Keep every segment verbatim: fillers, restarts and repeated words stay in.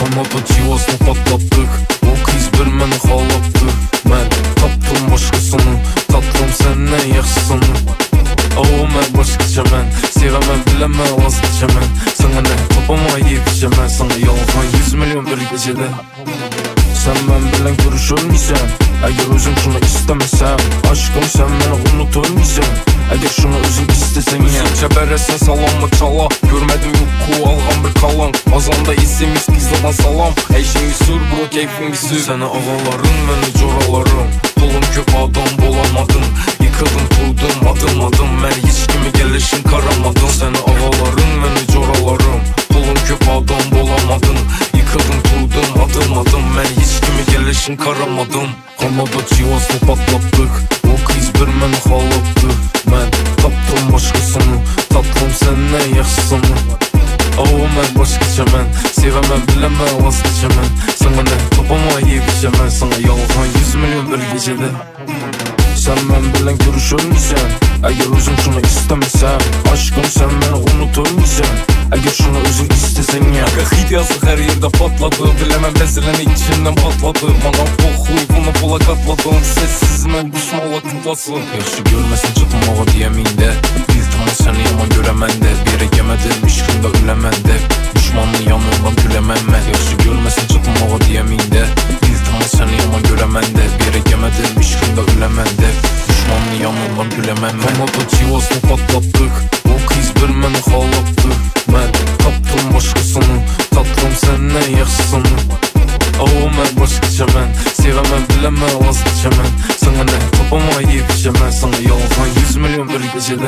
Kanada civasını patlattık. O kız bir məni xalabdı. Mən tapdım başqasını. Tatlım səndən yaxşısını. O mən başqaca mən. Sevəmən biləmən vazgeçə mən. Sana nə tapamayıb işə mən. Sana yalğan yüz milyon bir gecədə. Sen ben bilen görüşülmeysen, eğer özüm şunu istemesem, aşkım sen beni unutulmeysen, eğer şunu özüm istesen ya. Üzüm çeberesin salam mı çala, görmedim yoku alğan bir kalan. Azanda isimiz kızladan salam, eşin bir sür bro keyfin bir sür. Seni ağaların ve nicoralarım, pulum köp adam bulamadım. Yıkıldım kurdum adım adım, ben hiç kimi gelişin karamadım. Seni ağaların ve nicoralarım, pulum köp adam bulamadım. Yıkıldım kurdum adım adım, ben hiç kimi gelişin karamadım. Kanada civasını patlattık. O kız bir məni xalabdı. Mən tapdım başqasını. Tatlım səndən yaxşısını. O mən başqaca mən. Sevəmən biləmən vazgeçə mən. Sana nə tapamayıb işə mən. Sana yalğan yüz milyon bir gecədə. Sen ben bilen görüşülmeysen, eğer özüm şunu istemesem, aşkım sen beni unutulmeysen, eğer şunu özüm istesen ya. Hit yazık her yerde patladı, bilemem bezilenik içinden patladı. Bana poxuy bunu pola katladım, sessiz mən düşmala kutlasın. Yaxşı görməsin çıtmağa diyeminde, bildim seni yaman görəməndə. Bir egemədim işkimdə öləməndə, düşmanın yanından güləmənmə. Yaxşı görməsin çıtmağa diyeminde, bildim seni yaman görəməndə. Bir egemədim işkimdə öləməndə, düşmanın yanından güləmənmə. Kanada civasını patlattık. O kız bir məni xalabdı. Mən tapdım başqasını. Tatlım səndən yaxşısını. O mən başqaca mən. Sevəmən biləmən vazgeçə mən. Sana nə tapamayıb işə mən. Sana yalğan yüz milyon bir gecədə.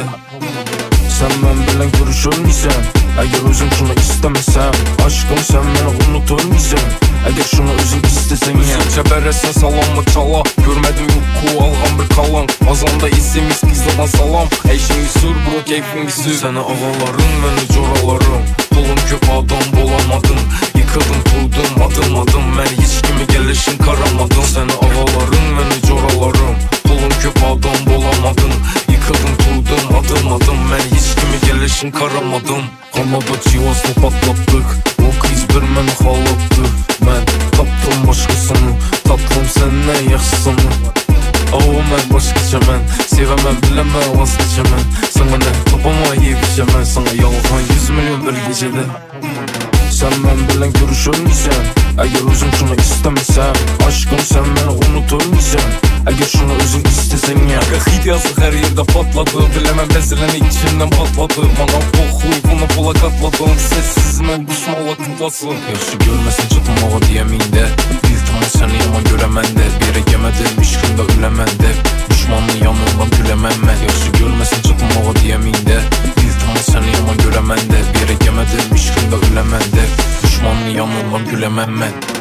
Sen ben bilen görüşülmeysen, eğer özüm şunu istemesem, aşkım sen beni unutulmeysen, eğer şunu özüm istesen ya. Üzüm çeberesin salam mı çala, görmedim yoku alğan bir kalan. Azanda isimiz kızladan salam, eşin bir sür bro keyfin bir sür. Seni ağaların ve nicoralarım, pulum köp adam bulamadım. Yıkıldım kurdum adım adım, ben hiç kimi gelişin karamadım. Seni ağaların ve nicoralarım, pulum köp adam bulamadım. Yıkıldım kurdum adım adım, ben hiç kimi gelişin karamadım. Kanada civasını patlattık. O kız bir məni xalabdı. Mən tapdım başqasını. Tatlım səndən yaxşısını. O mən başqaca mən. Sevəmən biləmən vazgeçə mən. Sana nə tapamayıb işə mən. Sana yalğan yüz milyon bir gecədə. Sen ben bilen görüşülmeysen, eğer özüm şunu istemesem, aşkım sen beni unutulmeysen, eğer şunu özüm istesen ya. Hit yazık her yerde patladı, bilemem bezilenik içinden patladı. Bana poxuy bunu pola katladım, sessiz mən düşmala kutlasın. Yaxşı görməsin çıtmağa diyeminde, bildim seni yaman görəməndə. Bir egemədim işkimdə öləməndə, düşmanın yanından güləmənmə. Yaxşı görməsin çıtmağa diyeminde, bildim seni yaman görəməndə. Bir egemədim işkimdə öləməndə, düşmanın yanından güləmənmə.